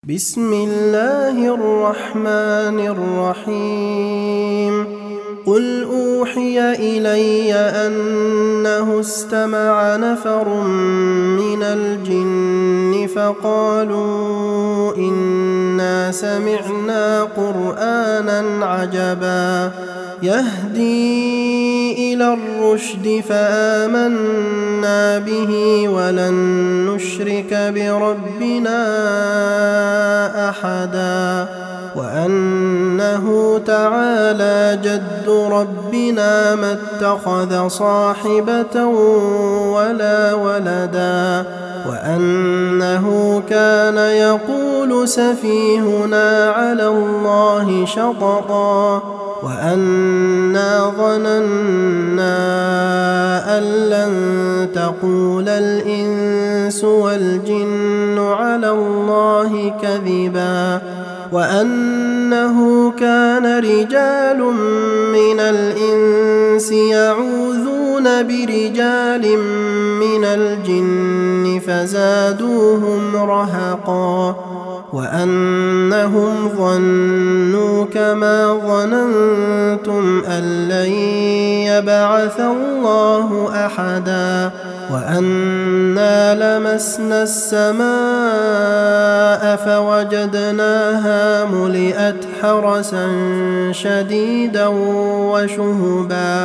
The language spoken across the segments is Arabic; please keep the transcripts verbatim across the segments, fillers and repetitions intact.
بسم الله الرحمن الرحيم قل أوحي إلي أنه استمع نفر من الجن فقالوا إنا سمعنا قرآنا عجبا يهدي إلى الرشد فآمنا به ولن نشرك بربنا أحدا وأنه تعالى جد ربنا ما اتخذ صاحبة ولا ولدا وأنه كان يقول سفيهنا على الله شططا وأنا ظننا أن لن تقول الإنس والجن على الله كذبا وأنه كان رجال من الإنس يعوذون برجال من الجن فزادوهم رهقا وأنهم ظنوا كما ظننتم أن لن يبعث الله أحدا وأنا لمسنا السماء فوجدناها ملئت حرسا شديدا وشهبا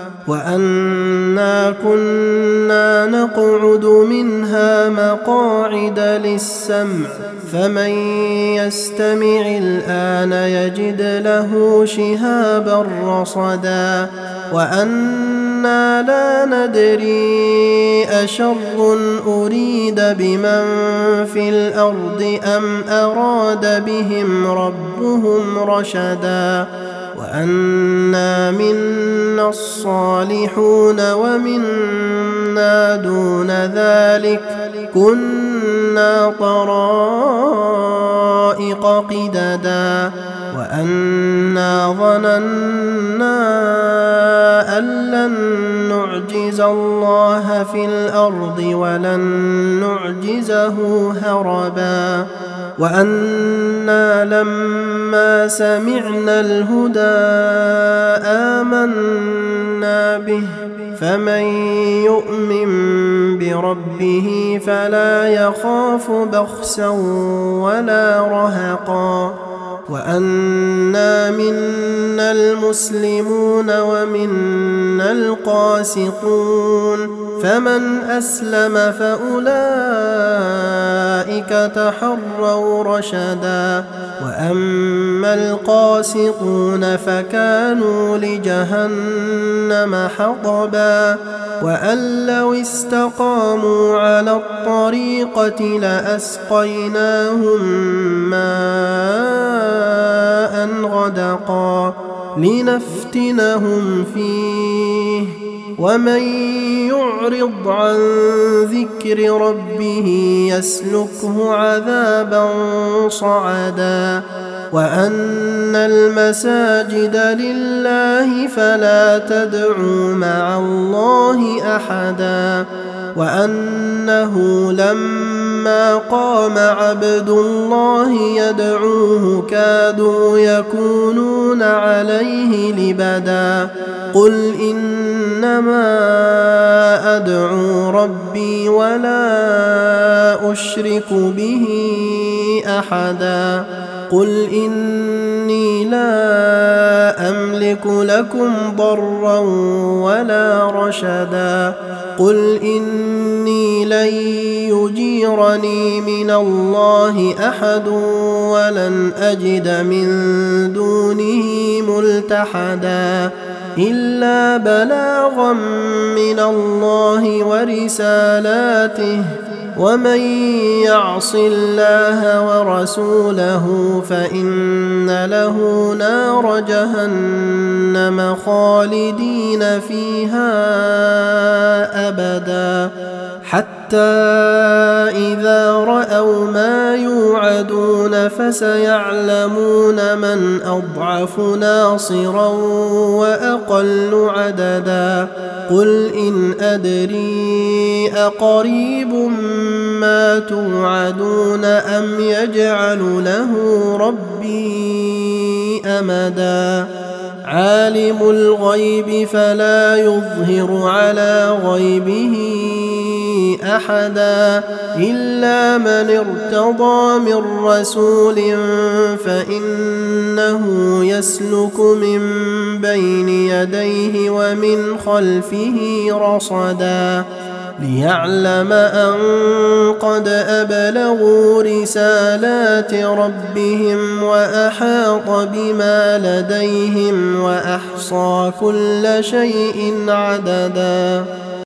وأنا كنا نقعد منها مقاعد للسمع فمن يستمع الآن يجد له شهابا رصدا وأنا لا ندري أشر أريد بمن في الأرض أم أراد بهم ربهم رشدا وأنا منا الصالحون ومنا دون ذلك كنا طرائق قددا وأنا ظننا أن لن نعجز الله في الأرض ولن نعجزه هربا وأنا لما سمعنا الهدى آمنا به فمن يؤمن بربه فلا يخاف بخسا ولا رهقا وأنا منا المسلمون ومنا القاسطون فمن أسلم فأولئك تحروا رشدا وأما القاسطون فكانوا لجهنم حطبا وأن لو استقاموا على الطريقة لأسقيناهم ماء غدقا لنفتنهم فيه ومن يعرض عن ذكر ربه يسلكه عذابا صعدا وأن المساجد لله فلا تدعوا مع الله أحدا وأنه لما قام عبد الله يدعوه كادوا يكونون عليه لبدا قل إنما أدعو ربي ولا أشرك به أحدا قل إني لا أملك لكم ضرا ولا رشدا قل إني لن يجيرني من الله أحد ولن أجد من دونه ملتحدا إلا بلاغا من الله ورسالاته ومن يعص الله ورسوله فإن له نار جهنم خالدين فيها أبدا حتى حتى إذا رأوا ما يوعدون فسيعلمون من أضعف ناصرا وأقل عددا قل إن أدري أقريب ما توعدون أم يجعل له ربي أمدا عالم الغيب فلا يظهر على غيبه أحدا إلا من ارتضى من رسول فإنه يسلك من بين يديه ومن خلفه رصدا ليعلم أن قد أبلغوا رسالات ربهم وأحاط بما لديهم وأحصى كل شيء عددا.